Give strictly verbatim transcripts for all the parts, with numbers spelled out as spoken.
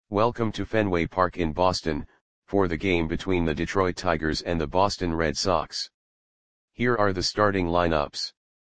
Welcome to Fenway Park in Boston, for the game between the Detroit Tigers and the Boston Red Sox. Here are the starting lineups.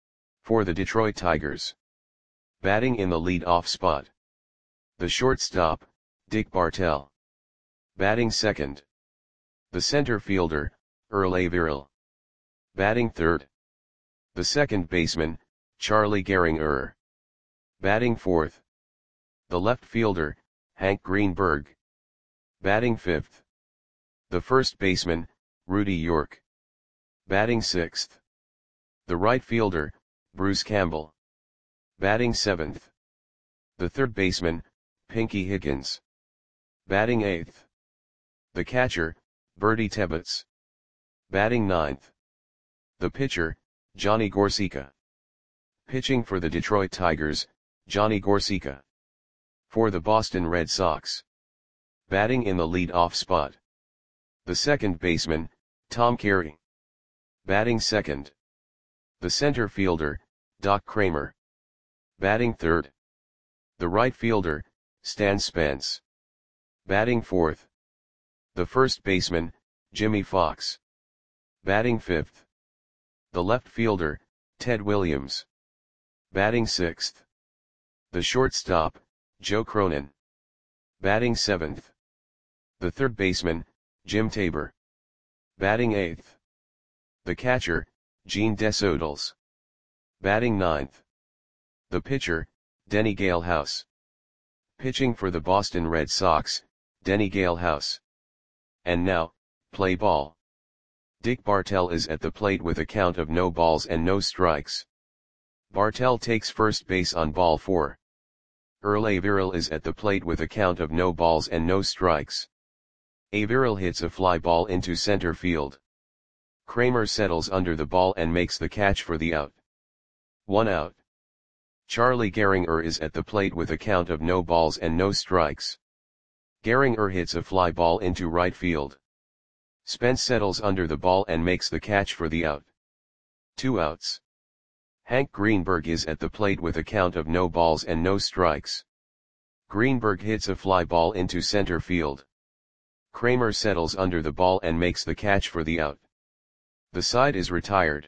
For the Detroit Tigers. Batting in the lead-off spot. The shortstop, Dick Bartell. Batting second. The center fielder, Earl Averill. Batting third. The second baseman, Charlie Gehringer. Batting fourth. The left fielder, Hank Greenberg. Batting fifth. The first baseman, Rudy York. Batting sixth. The right fielder, Bruce Campbell. Batting seventh. The third baseman, Pinky Higgins. Batting eighth. The catcher, Bertie Tebbetts. Batting ninth. The pitcher, Johnny Gorsica. Pitching for the Detroit Tigers, Johnny Gorsica. For the Boston Red Sox. Batting in the lead-off spot. The second baseman, Tom Carey. Batting second. The center fielder, Doc Kramer. Batting third. The right fielder, Stan Spence. Batting fourth. The first baseman, Jimmy Fox. Batting fifth. The left fielder, Ted Williams. Batting sixth. The shortstop, Joe Cronin. Batting seventh. The third baseman, Jim Tabor. Batting eighth. The catcher, Gene Desaules. Batting ninth. The pitcher, Denny Galehouse. Pitching for the Boston Red Sox, Denny Galehouse. And now, play ball. Dick Bartell is at the plate with a count of no balls and no strikes. Bartell takes first base on ball four. Earl Averill is at the plate with a count of no balls and no strikes. Averill hits a fly ball into center field. Kramer settles under the ball and makes the catch for the out. One out. Charlie Gehringer is at the plate with a count of no balls and no strikes. Gehringer hits a fly ball into right field. Spence settles under the ball and makes the catch for the out. Two outs. Hank Greenberg is at the plate with a count of no balls and no strikes. Greenberg hits a fly ball into center field. Kramer settles under the ball and makes the catch for the out. The side is retired.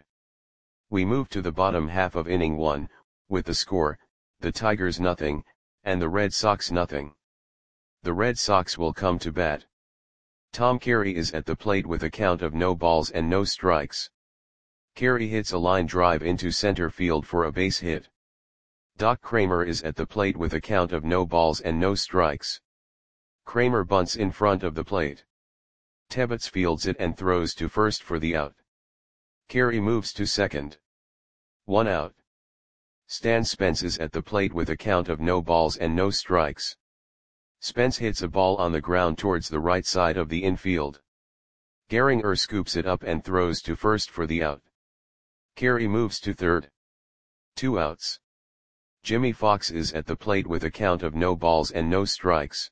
We move to the bottom half of inning one, with the score, the Tigers nothing, and the Red Sox nothing. The Red Sox will come to bat. Tom Carey is at the plate with a count of no balls and no strikes. Carey hits a line drive into center field for a base hit. Doc Kramer is at the plate with a count of no balls and no strikes. Kramer bunts in front of the plate. Tebbetts fields it and throws to first for the out. Carey moves to second. One out. Stan Spence is at the plate with a count of no balls and no strikes. Spence hits a ball on the ground towards the right side of the infield. Gehringer scoops it up and throws to first for the out. Carey moves to third. Two outs. Jimmy Fox is at the plate with a count of no balls and no strikes.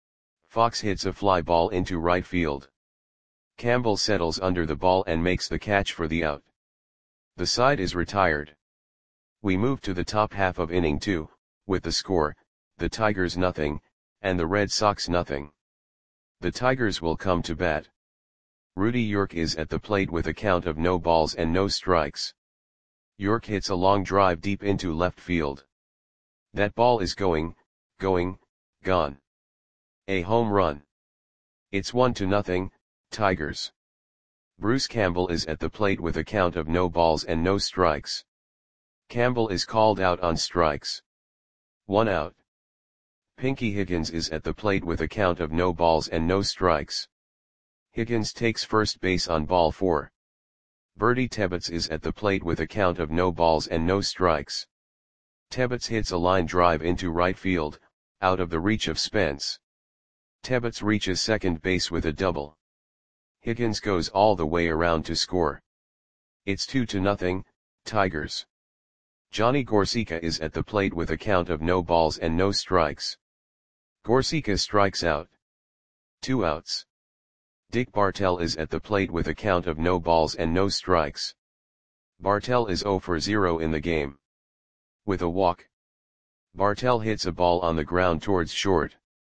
Fox hits a fly ball into right field. Campbell settles under the ball and makes the catch for the out. The side is retired. We move to the top half of inning two, with the score, the Tigers nothing, and the Red Sox nothing. The Tigers will come to bat. Rudy York is at the plate with a count of no balls and no strikes. York hits a long drive deep into left field. That ball is going, going, gone. A home run. It's one to nothing, Tigers. Bruce Campbell is at the plate with a count of no balls and no strikes. Campbell is called out on strikes. One out. Pinky Higgins is at the plate with a count of no balls and no strikes. Higgins takes first base on ball four. Bertie Tebbetts is at the plate with a count of no balls and no strikes. Tebbetts hits a line drive into right field, out of the reach of Spence. Tebbetts reaches second base with a double. Higgins goes all the way around to score. It's two to nothing, Tigers. Johnny Gorsica is at the plate with a count of no balls and no strikes. Gorsica strikes out. Two outs. Dick Bartell is at the plate with a count of no balls and no strikes. Bartell is zero for zero in the game. With a walk, Bartell hits a ball on the ground towards short.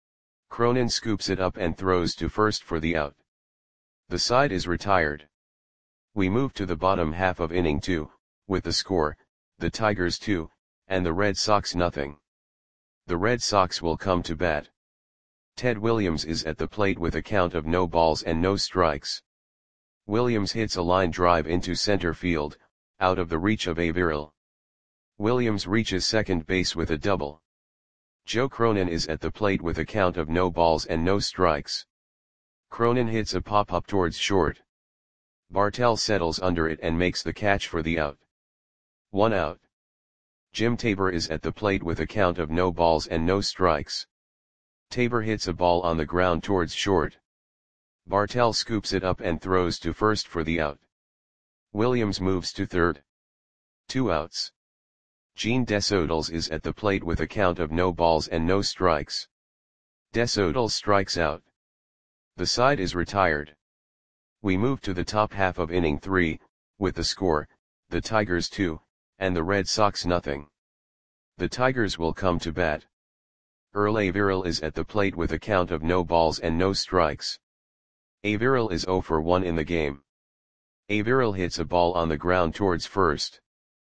Cronin scoops it up and throws to first for the out. The side is retired. We move to the bottom half of inning two, with the score, the Tigers two, and the Red Sox nothing. The Red Sox will come to bat. Ted Williams is at the plate with a count of no balls and no strikes. Williams hits a line drive into center field, out of the reach of Averill. Williams reaches second base with a double. Joe Cronin is at the plate with a count of no balls and no strikes. Cronin hits a pop-up towards short. Bartell settles under it and makes the catch for the out. One out. Jim Tabor is at the plate with a count of no balls and no strikes. Tabor hits a ball on the ground towards short. Bartell scoops it up and throws to first for the out. Williams moves to third. Two outs. Gene Desodals is at the plate with a count of no balls and no strikes. Desodals strikes out. The side is retired. We move to the top half of inning three, with the score, the Tigers two, and the Red Sox nothing. The Tigers will come to bat. Earl Averill is at the plate with a count of no balls and no strikes. Averill is zero for one in the game. Averill hits a ball on the ground towards first.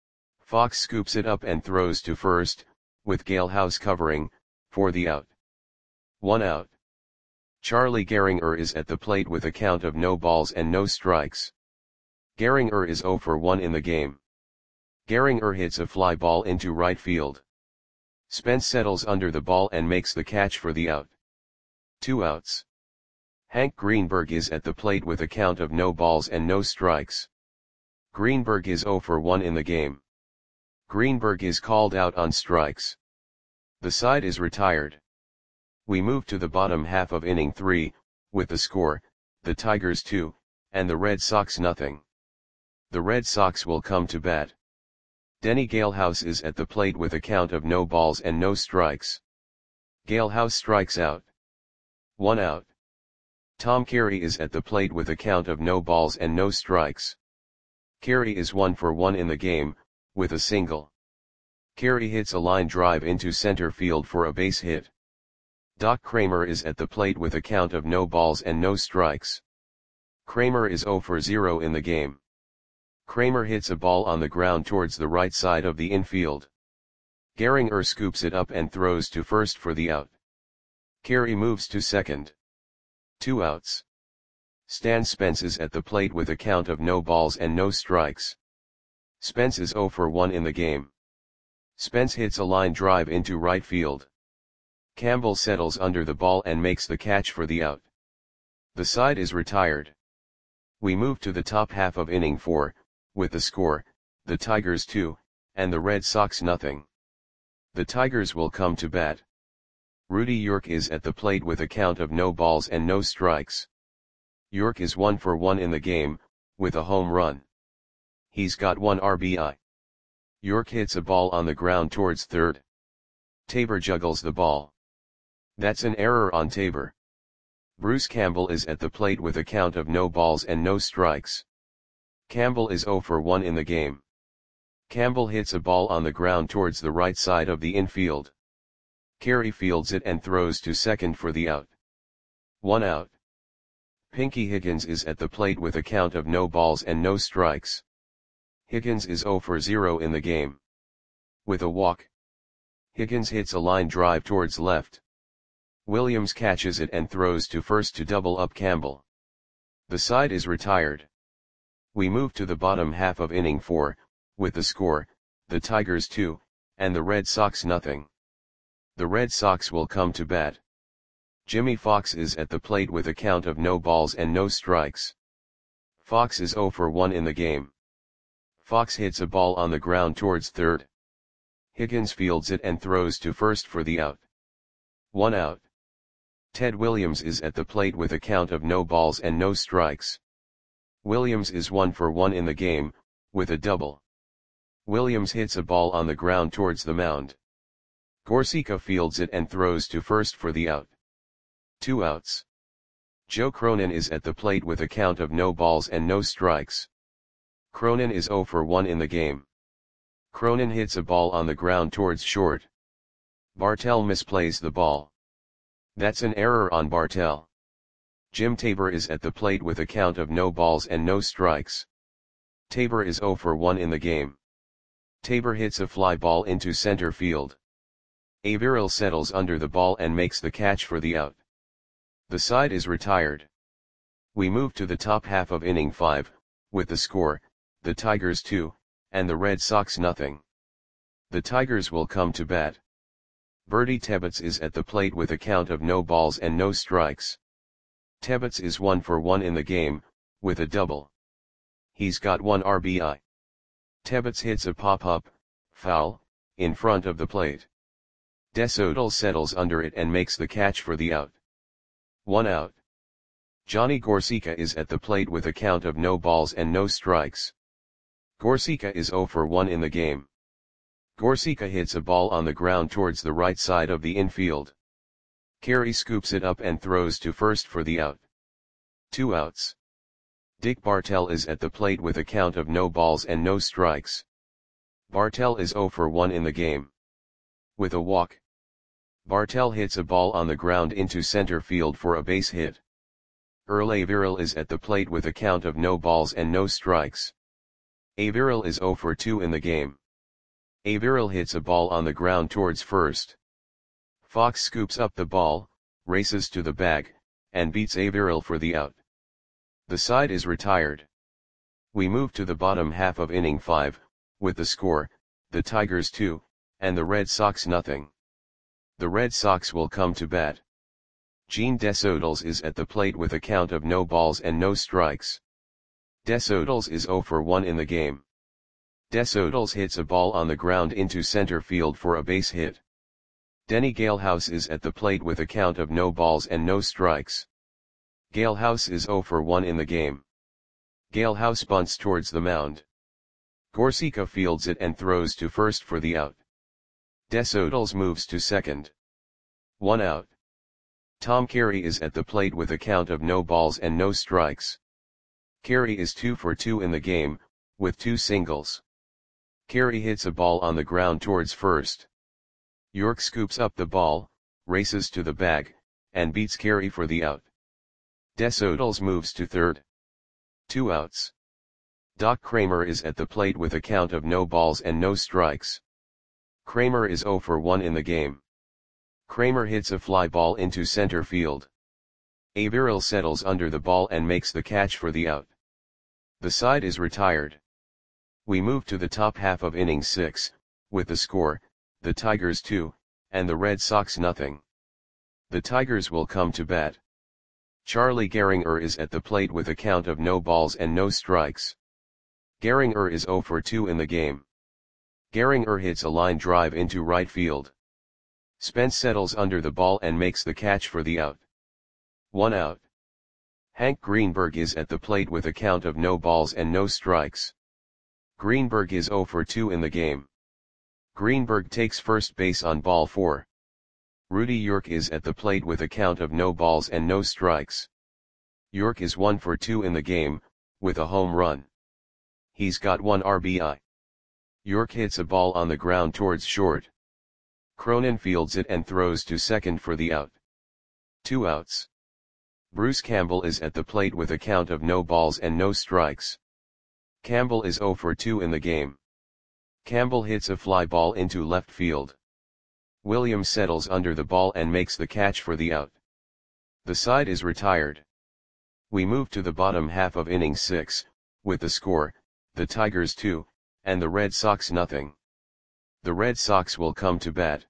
Fox scoops it up and throws to first, with Galehouse covering, for the out. One out. Charlie Gehringer is at the plate with a count of no balls and no strikes. Gehringer is zero for one in the game. Gehringer hits a fly ball into right field. Spence settles under the ball and makes the catch for the out. Two outs. Hank Greenberg is at the plate with a count of no balls and no strikes. Greenberg is zero for one in the game. Greenberg is called out on strikes. The side is retired. We move to the bottom half of inning three, with the score, the Tigers two, and the Red Sox nothing. The Red Sox will come to bat. Denny Galehouse is at the plate with a count of no balls and no strikes. Galehouse strikes out. One out. Tom Carey is at the plate with a count of no balls and no strikes. Carey is one for one in the game, with a single. Carey hits a line drive into center field for a base hit. Doc Kramer is at the plate with a count of no balls and no strikes. Kramer is zero for zero in the game. Kramer hits a ball on the ground towards the right side of the infield. Gehringer scoops it up and throws to first for the out. Carey moves to second. Two outs. Stan Spence is at the plate with a count of no balls and no strikes. Spence is zero for one in the game. Spence hits a line drive into right field. Campbell settles under the ball and makes the catch for the out. The side is retired. We move to the top half of inning four, with the score, the Tigers two, and the Red Sox nothing. The Tigers will come to bat. Rudy York is at the plate with a count of no balls and no strikes. York is one for one in the game, with a home run. He's got one R B I. York hits a ball on the ground towards third. Tabor juggles the ball. That's an error on Tabor. Bruce Campbell is at the plate with a count of no balls and no strikes. Campbell is zero for one in the game. Campbell hits a ball on the ground towards the right side of the infield. Carey fields it and throws to second for the out. One out. Pinky Higgins is at the plate with a count of no balls and no strikes. Higgins is zero for zero in the game. With a walk. Higgins hits a line drive towards left. Williams catches it and throws to first to double up Campbell. The side is retired. We move to the bottom half of inning four, with the score, the Tigers two, and the Red Sox nothing. The Red Sox will come to bat. Jimmy Fox is at the plate with a count of no balls and no strikes. Fox is zero for one in the game. Fox hits a ball on the ground towards third. Higgins fields it and throws to first for the out. One out. Ted Williams is at the plate with a count of no balls and no strikes. Williams is one for one in the game, with a double. Williams hits a ball on the ground towards the mound. Gorsica fields it and throws to first for the out. Two outs. Joe Cronin is at the plate with a count of no balls and no strikes. Cronin is zero for one in the game. Cronin hits a ball on the ground towards short. Bartell misplays the ball. That's an error on Bartel. Jim Tabor is at the plate with a count of no balls and no strikes. Tabor is zero for one in the game. Tabor hits a fly ball into center field. Averill settles under the ball and makes the catch for the out. The side is retired. We move to the top half of inning five, with the score, the Tigers two, and the Red Sox nothing. The Tigers will come to bat. Bertie Tebbets is at the plate with a count of no balls and no strikes. Tebbets is one for one in the game, with a double. He's got one R B I. Tebbets hits a pop-up, foul, in front of the plate. Desodal settles under it and makes the catch for the out. One out. Johnny Gorsica is at the plate with a count of no balls and no strikes. Gorsica is zero for one in the game. Gorsica hits a ball on the ground towards the right side of the infield. Carey scoops it up and throws to first for the out. Two outs. Dick Bartel is at the plate with a count of no balls and no strikes. Bartel is zero for one in the game. With a walk. Bartel hits a ball on the ground into center field for a base hit. Earl Averill is at the plate with a count of no balls and no strikes. Averill is zero for two in the game. Averill hits a ball on the ground towards first. Fox scoops up the ball, races to the bag, and beats Averill for the out. The side is retired. We move to the bottom half of inning five, with the score, the Tigers two, and the Red Sox nothing. The Red Sox will come to bat. Gene Desodals is at the plate with a count of no balls and no strikes. Desodals is zero for one in the game. Desodals hits a ball on the ground into center field for a base hit. Denny Galehouse is at the plate with a count of no balls and no strikes. Galehouse is zero for one in the game. Galehouse bunts towards the mound. Gorsica fields it and throws to first for the out. Desodals moves to second. One out. Tom Carey is at the plate with a count of no balls and no strikes. Carey is two for two in the game, with two singles. Carey hits a ball on the ground towards first. York scoops up the ball, races to the bag, and beats Carey for the out. Desodals moves to third. Two outs. Doc Kramer is at the plate with a count of no balls and no strikes. Kramer is zero for one in the game. Kramer hits a fly ball into center field. Averill settles under the ball and makes the catch for the out. The side is retired. We move to the top half of inning six, with the score, the Tigers two, and the Red Sox nothing. The Tigers will come to bat. Charlie Gehringer is at the plate with a count of no balls and no strikes. Gehringer is zero for two in the game. Gehringer hits a line drive into right field. Spence settles under the ball and makes the catch for the out. One out. Hank Greenberg is at the plate with a count of no balls and no strikes. Greenberg is zero for two in the game. Greenberg takes first base on ball four. Rudy York is at the plate with a count of no balls and no strikes. York is one for two in the game, with a home run. He's got one R B I. York hits a ball on the ground towards short. Cronin fields it and throws to second for the out. Two outs. Bruce Campbell is at the plate with a count of no balls and no strikes. Campbell is zero for two in the game. Campbell hits a fly ball into left field. Williams settles under the ball and makes the catch for the out. The side is retired. We move to the bottom half of inning six, with the score, the Tigers two, and the Red Sox nothing. The Red Sox will come to bat.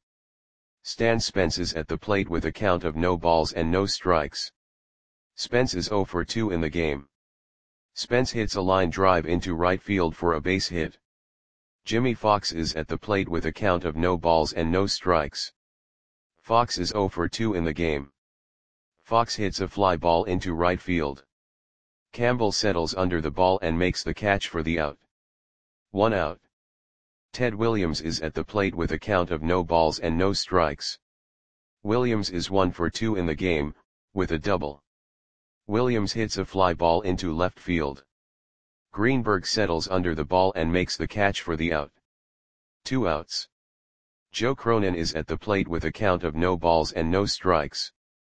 Stan Spence is at the plate with a count of no balls and no strikes. Spence is zero for two in the game. Spence hits a line drive into right field for a base hit. Jimmy Fox is at the plate with a count of no balls and no strikes. Fox is zero for two in the game. Fox hits a fly ball into right field. Campbell settles under the ball and makes the catch for the out. One out. Ted Williams is at the plate with a count of no balls and no strikes. Williams is one for two in the game, with a double. Williams hits a fly ball into left field. Greenberg settles under the ball and makes the catch for the out. Two outs. Joe Cronin is at the plate with a count of no balls and no strikes.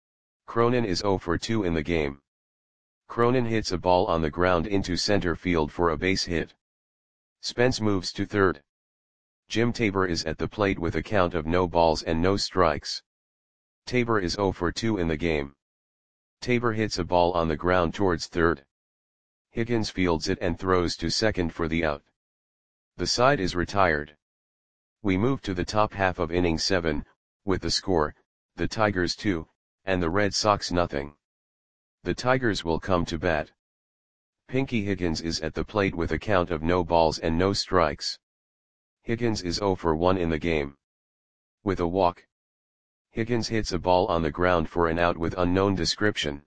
Cronin is zero for two in the game. Cronin hits a ball on the ground into center field for a base hit. Spence moves to third. Jim Tabor is at the plate with a count of no balls and no strikes. Tabor is zero for two in the game. Tabor hits a ball on the ground towards third. Higgins fields it and throws to second for the out. The side is retired. We move to the top half of inning seven, with the score, the Tigers two, and the Red Sox nothing. The Tigers will come to bat. Pinky Higgins is at the plate with a count of no balls and no strikes. Higgins is zero for one in the game. With a walk, Higgins hits a ball on the ground for an out with unknown description.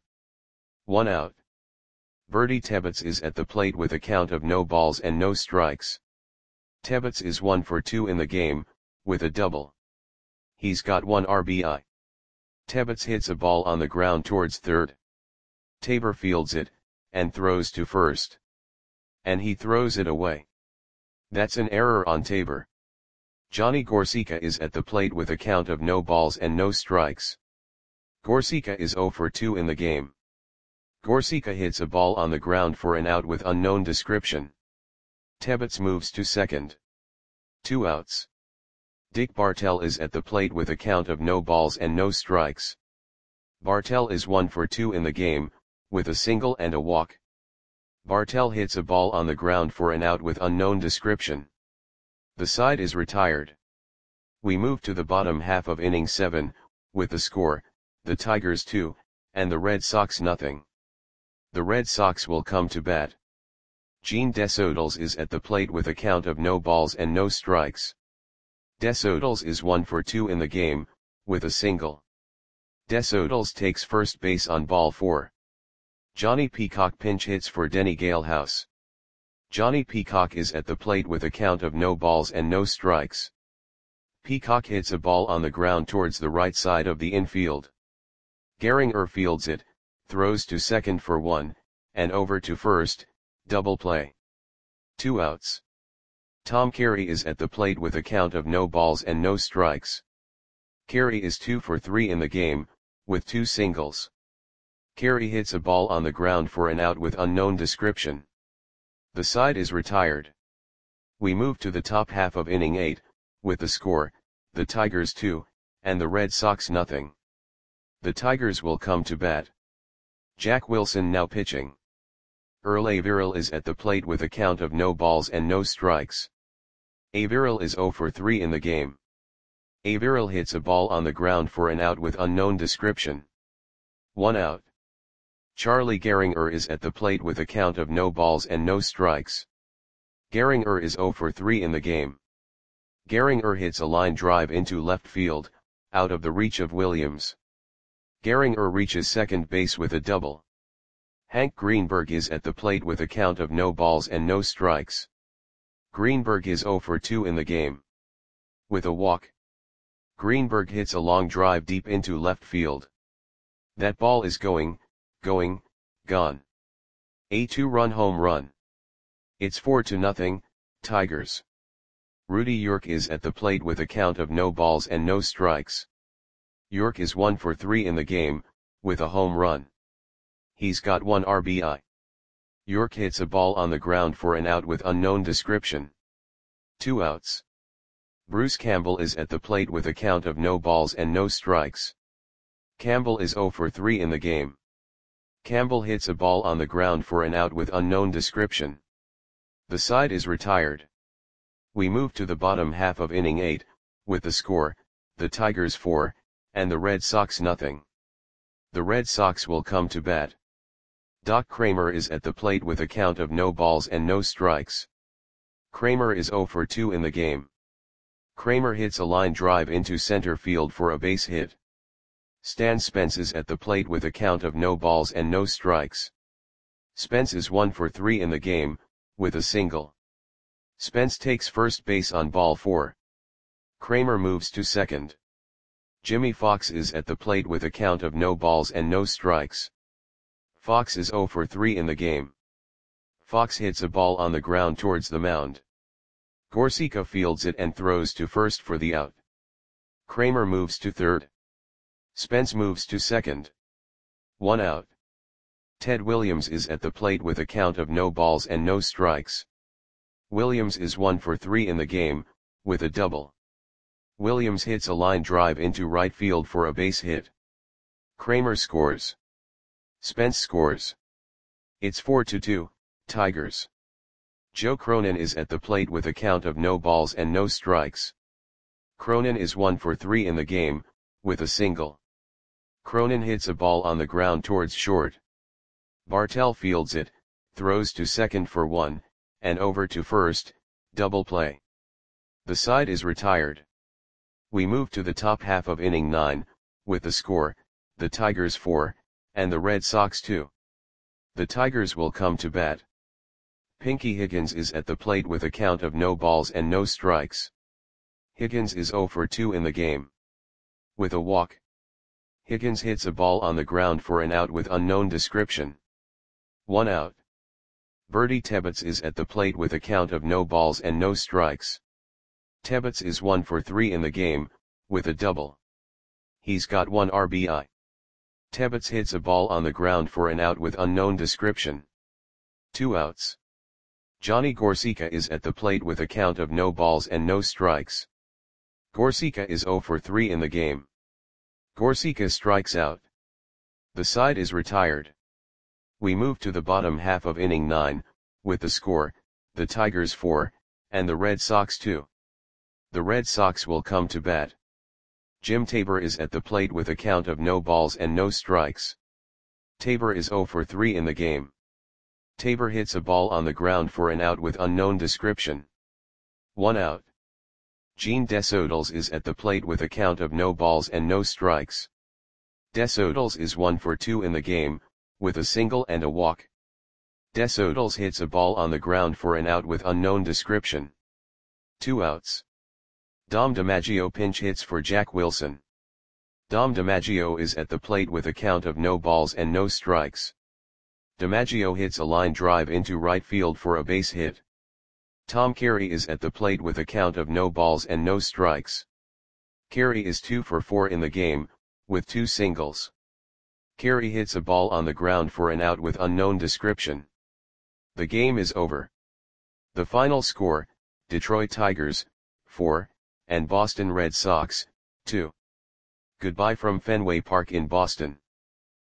One out. Bertie Tebbets is at the plate with a count of no balls and no strikes. Tebbets is one for two in the game, with a double. He's got one R B I. Tebbets hits a ball on the ground towards third. Tabor fields it, and throws to first. And he throws it away. That's an error on Tabor. Johnny Gorsica is at the plate with a count of no balls and no strikes. Gorsica is zero for two in the game. Gorsica hits a ball on the ground for an out with unknown description. Tebbets moves to second. Two outs. Dick Bartell is at the plate with a count of no balls and no strikes. Bartell is one for two in the game, with a single and a walk. Bartell hits a ball on the ground for an out with unknown description. The side is retired. We move to the bottom half of inning seven, with the score, the Tigers two, and the Red Sox nothing. The Red Sox will come to bat. Gene Desodals is at the plate with a count of no balls and no strikes. Desodals is one for two in the game, with a single. Desodals takes first base on ball four. Johnny Peacock pinch hits for Denny Galehouse. Johnny Peacock is at the plate with a count of no balls and no strikes. Peacock hits a ball on the ground towards the right side of the infield. Gehringer fields it, throws to second for one, and over to first, double play. Two outs. Tom Carey is at the plate with a count of no balls and no strikes. Carey is two for three in the game, with two singles. Carey hits a ball on the ground for an out with unknown description. The side is retired. We move to the top half of inning eight, with the score, the Tigers two, and the Red Sox nothing. The Tigers will come to bat. Jack Wilson now pitching. Earl Averill is at the plate with a count of no balls and no strikes. Averill is zero for three in the game. Averill hits a ball on the ground for an out with unknown description. One out. Charlie Gehringer is at the plate with a count of no balls and no strikes. Gehringer is zero for three in the game. Gehringer hits a line drive into left field, out of the reach of Williams. Gehringer reaches second base with a double. Hank Greenberg is at the plate with a count of no balls and no strikes. Greenberg is zero for two in the game. With a walk, Greenberg hits a long drive deep into left field. That ball is going, going, gone. A two-run home run. It's four to nothing, Tigers. Rudy York is at the plate with a count of no balls and no strikes. York is one for three in the game, with a home run. He's got one R B I. York hits a ball on the ground for an out with unknown description. Two outs. Bruce Campbell is at the plate with a count of no balls and no strikes. Campbell is zero for three in the game. Campbell hits a ball on the ground for an out with unknown description. The side is retired. We move to the bottom half of inning eight, with the score, the Tigers four, and the Red Sox nothing. The Red Sox will come to bat. Doc Kramer is at the plate with a count of no balls and no strikes. Kramer is zero for two in the game. Kramer hits a line drive into center field for a base hit. Stan Spence is at the plate with a count of no balls and no strikes. Spence is one for three in the game, with a single. Spence takes first base on ball four. Kramer moves to second. Jimmy Fox is at the plate with a count of no balls and no strikes. Fox is zero for three in the game. Fox hits a ball on the ground towards the mound. Gorsica fields it and throws to first for the out. Kramer moves to third. Spence moves to second. One out. Ted Williams is at the plate with a count of no balls and no strikes. Williams is one for three in the game, with a double. Williams hits a line drive into right field for a base hit. Kramer scores. Spence scores. It's four to two, Tigers. Joe Cronin is at the plate with a count of no balls and no strikes. Cronin is one for three in the game, with a single. Cronin hits a ball on the ground towards short. Bartell fields it, throws to second for one, and over to first, double play. The side is retired. We move to the top half of inning nine, with the score, the Tigers four, and the Red Sox two. The Tigers will come to bat. Pinky Higgins is at the plate with a count of no balls and no strikes. Higgins is zero for two in the game. With a walk. Higgins hits a ball on the ground for an out with unknown description. One out. Bertie Tebbetts is at the plate with a count of no balls and no strikes. Tebbetts is one for three in the game, with a double. He's got one R B I. Tebbetts hits a ball on the ground for an out with unknown description. Two outs. Johnny Gorsica is at the plate with a count of no balls and no strikes. Gorsica is zero for three in the game. Gorsica strikes out. The side is retired. We move to the bottom half of inning nine, with the score, the Tigers four, and the Red Sox two. The Red Sox will come to bat. Jim Tabor is at the plate with a count of no balls and no strikes. Tabor is zero for three in the game. Tabor hits a ball on the ground for an out with unknown description. One out. Gene Desodals is at the plate with a count of no balls and no strikes. Desodals is one for two in the game, with a single and a walk. Desodals hits a ball on the ground for an out with unknown description. Two outs. Dom DiMaggio pinch hits for Jack Wilson. Dom DiMaggio is at the plate with a count of no balls and no strikes. DiMaggio hits a line drive into right field for a base hit. Tom Carey is at the plate with a count of no balls and no strikes. Carey is two for four in the game, with two singles. Carey hits a ball on the ground for an out with unknown description. The game is over. The final score, Detroit Tigers, four, and Boston Red Sox, two. Goodbye from Fenway Park in Boston.